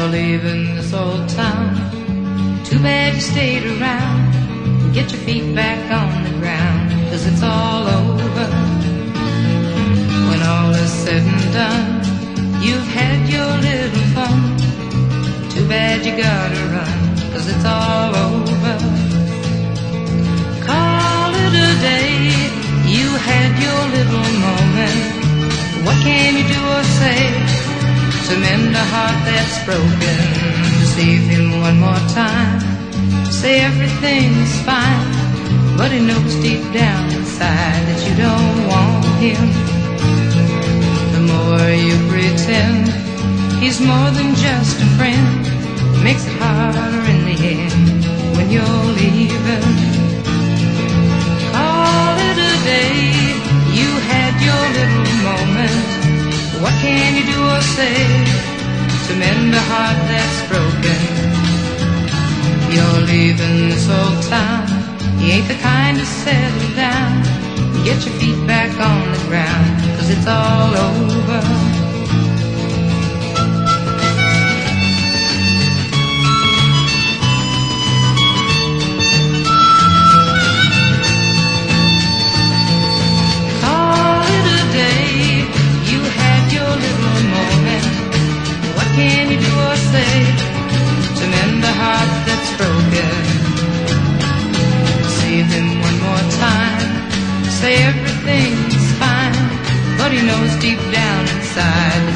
You're leaving this old town. Too bad you stayed around. Get your feet back on the ground, 'cause it's all over. When all is said and done, you've had your little fun. Too bad you gotta run, 'cause it's all over. Call it a day, you had your little moment. What can you do or say to mend a heart that's broken? Deceive him one more time, say everything's fine, but he knows deep down inside that you don't want him. The more you pretend he's more than just a friend, makes it harder in the end when you're leaving. Call it a day, you had your little moment. What can you do or say to mend a heart that's broken? You're leaving this old town. You ain't the kind to settle down. Get your feet back on the ground, 'cause it's all over. Call it a day, you had your little moment. What can you do or say to mend a heart that's broken? See him one more time, say everything's fine, but he knows deep down inside